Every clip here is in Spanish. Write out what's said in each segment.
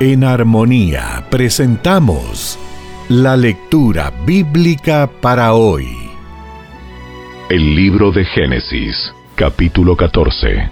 En Armonía presentamos la lectura bíblica para hoy. El libro de Génesis, capítulo 14.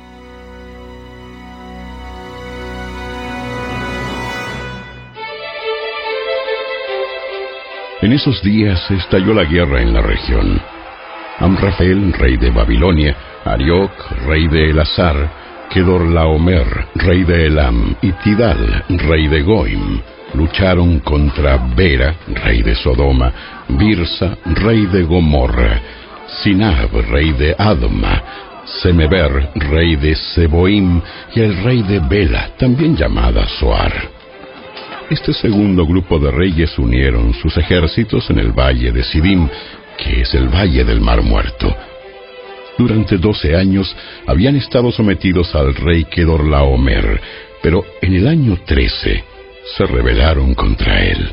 En esos días estalló la guerra en la región. Amrafel, rey de Babilonia, Arioc, rey de Elasar, Kedorlaomer, rey de Elam, y Tidal, rey de Goim, lucharon contra Bera, rey de Sodoma, Birsa, rey de Gomorra, Sinab, rey de Adma, Semeber, rey de Seboim, y el rey de Bela, también llamada Zoar. Este segundo grupo de reyes unieron sus ejércitos en el valle de Sidim, que es el valle del Mar Muerto. Durante 12 años habían estado sometidos al rey Kedorlaomer, pero en el año 13 se rebelaron contra él.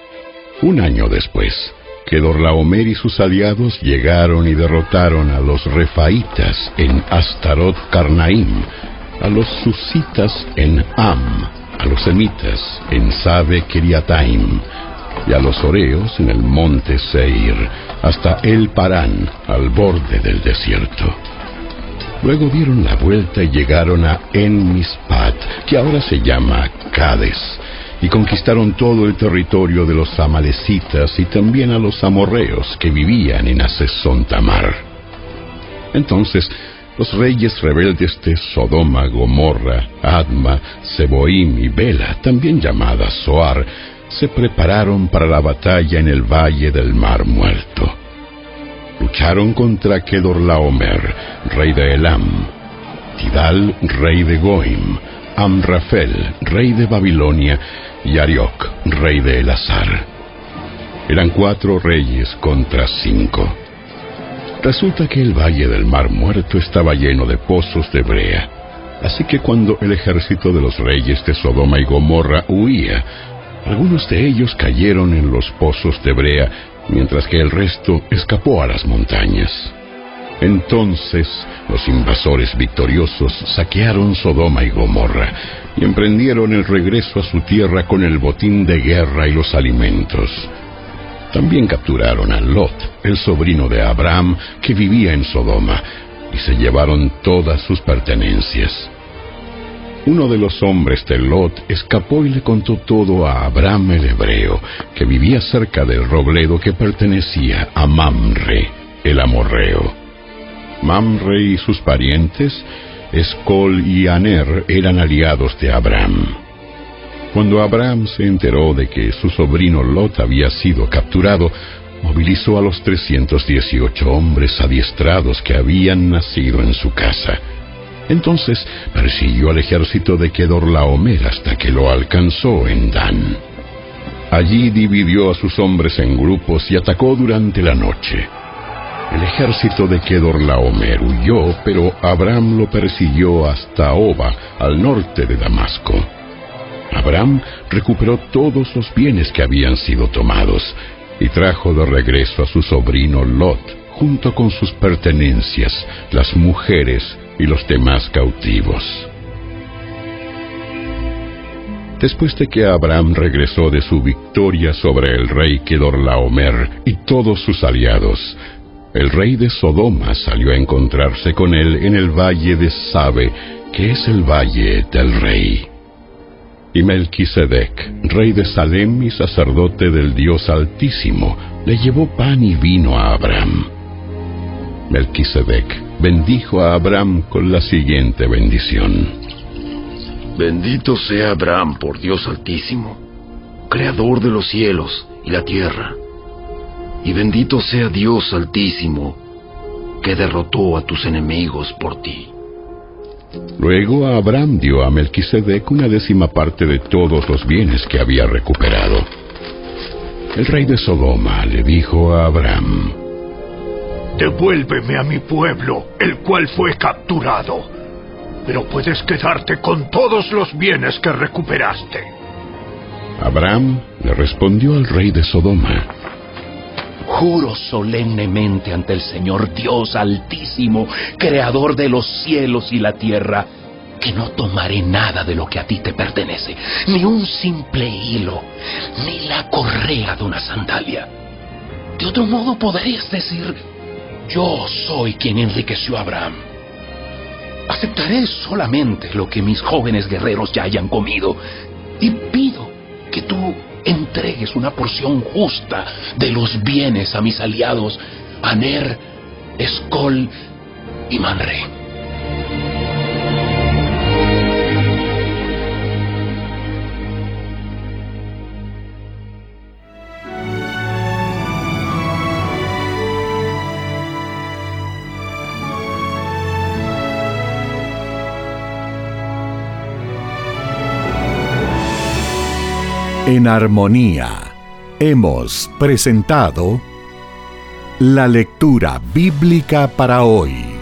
Un año después, Kedorlaomer y sus aliados llegaron y derrotaron a los refaitas en Astarot Karnaim, a los susitas en Am, a los semitas en Sabe Kiriataim, y a los oreos en el monte Seir, hasta El Parán, al borde del desierto. Luego dieron la vuelta y llegaron a En Mispat, que ahora se llama Cades, y conquistaron todo el territorio de los amalecitas y también a los amorreos que vivían en Hasezón Tamar. Entonces los reyes rebeldes de Sodoma, Gomorra, Adma, Seboim y Bela, también llamada Zoar, se prepararon para la batalla en el valle del Mar Muerto. Lucharon contra Kedorlaomer, rey de Elam, Tidal, rey de Goim, Amrafel, rey de Babilonia, y Arioc, rey de Elasar. Eran 4 reyes contra 5. Resulta que el valle del Mar Muerto estaba lleno de pozos de brea. Así que cuando el ejército de los reyes de Sodoma y Gomorra huía, algunos de ellos cayeron en los pozos de brea, mientras que el resto escapó a las montañas. Entonces los invasores victoriosos saquearon Sodoma y Gomorra y emprendieron el regreso a su tierra con el botín de guerra y los alimentos. También capturaron a Lot, el sobrino de Abraham, que vivía en Sodoma, y se llevaron todas sus pertenencias. Uno de los hombres de Lot escapó y le contó todo a Abraham el hebreo, que vivía cerca del robledo que pertenecía a Mamre, el amorreo. Mamre y sus parientes, Escol y Aner, eran aliados de Abraham. Cuando Abraham se enteró de que su sobrino Lot había sido capturado, movilizó a los 318 hombres adiestrados que habían nacido en su casa. Entonces persiguió al ejército de Kedorlaomer hasta que lo alcanzó en Dan. Allí dividió a sus hombres en grupos y atacó durante la noche. El ejército de Kedorlaomer huyó, pero Abraham lo persiguió hasta Oba, al norte de Damasco. Abraham recuperó todos los bienes que habían sido tomados y trajo de regreso a su sobrino Lot, junto con sus pertenencias, las mujeres y los demás cautivos. Después de que Abraham regresó de su victoria sobre el rey Kedorlaomer y todos sus aliados, el rey de Sodoma salió a encontrarse con él en el valle de Sabe, que es el valle del rey. Y Melquisedec, rey de Salem y sacerdote del Dios Altísimo, le llevó pan y vino a Abraham. Melquisedec bendijo a Abraham con la siguiente bendición: Bendito sea Abraham por Dios Altísimo, creador de los cielos y la tierra, y bendito sea Dios Altísimo, que derrotó a tus enemigos por ti. Luego Abraham dio a Melquisedec 1/10 parte de todos los bienes que había recuperado. El rey de Sodoma le dijo a Abraham: Devuélveme a mi pueblo, el cual fue capturado, pero puedes quedarte con todos los bienes que recuperaste. Abraham le respondió al rey de Sodoma: Juro solemnemente ante el Señor Dios Altísimo, creador de los cielos y la tierra, que no tomaré nada de lo que a ti te pertenece, ni un simple hilo, ni la correa de una sandalia. De otro modo podrías decir: yo soy quien enriqueció a Abraham. Aceptaré solamente lo que mis jóvenes guerreros ya hayan comido, y pido que tú entregues una porción justa de los bienes a mis aliados Aner, Escol y Manre. En armonía, hemos presentado la lectura bíblica para hoy.